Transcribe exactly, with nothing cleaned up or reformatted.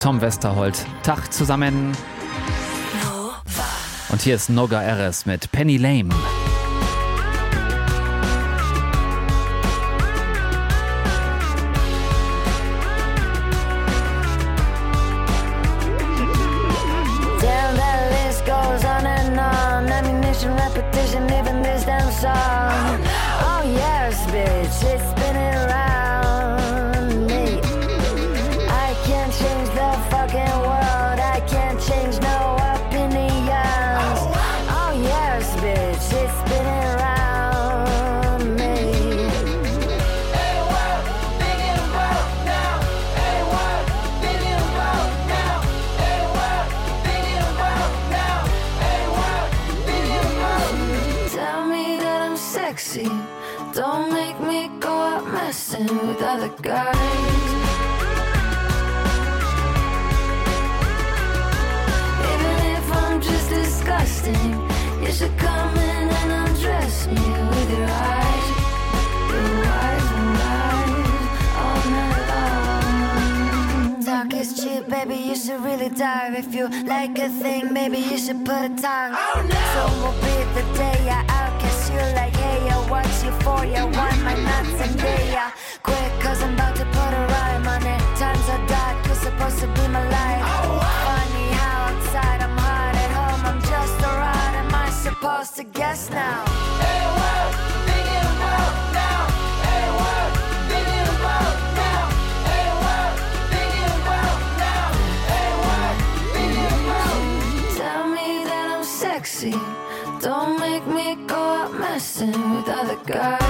Tom Westerholt. Tag zusammen. Und hier ist Noga Erez mit Penny Lane. Damn, that list goes on and on. Ammunition, repetition, even this damn song. Oh yes, bitch, it's spinning around me. I can't change the fucking world. I can't change no opinions. Oh yes, bitch, it's spinning around me. Hey, what? Thinking about now. Hey, what? Thinking about now. Hey, what? Thinking about now. Hey, what? Thinking about. Tell me that I'm sexy. Don't make me go out messing with other guys. Disgusting. You should come in and undress me with your eyes, your eyes and eyes all night long. Talk is cheap, baby, you should really dive. If you like a thing, maybe you should put a tongue. Oh, no. So will be the day I outcast you like, hey, I watch you for you, want my nuts and day ya. Quick, cause I'm about to put a rhyme on it. Times are dark, you're supposed to be my light. Oh, funny how outside I'm hot, at home I'm just alright. Am I supposed to guess now? Hey, what? Thinking about now. Hey, what? Thinking about now. Hey, what? Thinking about now. Hey, what? Thinking about. Tell me that I'm sexy. Don't make me go out messing with other guys.